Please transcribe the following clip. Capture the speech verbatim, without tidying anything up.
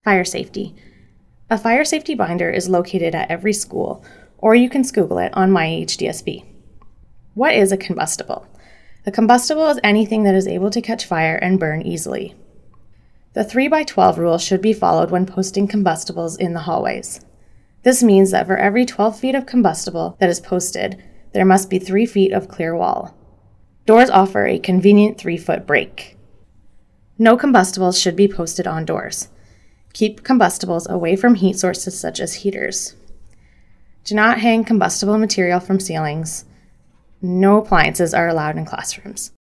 Fire safety. A fire safety binder is located at every school, or you can Google it on My H D S B. What is a combustible? A combustible is anything that is able to catch fire and burn easily. The three by twelve rule should be followed when posting combustibles in the hallways. This means that for every twelve feet of combustible that is posted, there must be three feet of clear wall. Doors offer a convenient three-foot break. No combustibles should be posted on doors. Keep combustibles away from heat sources such as heaters. Do not hang combustible material from ceilings. No appliances are allowed in classrooms.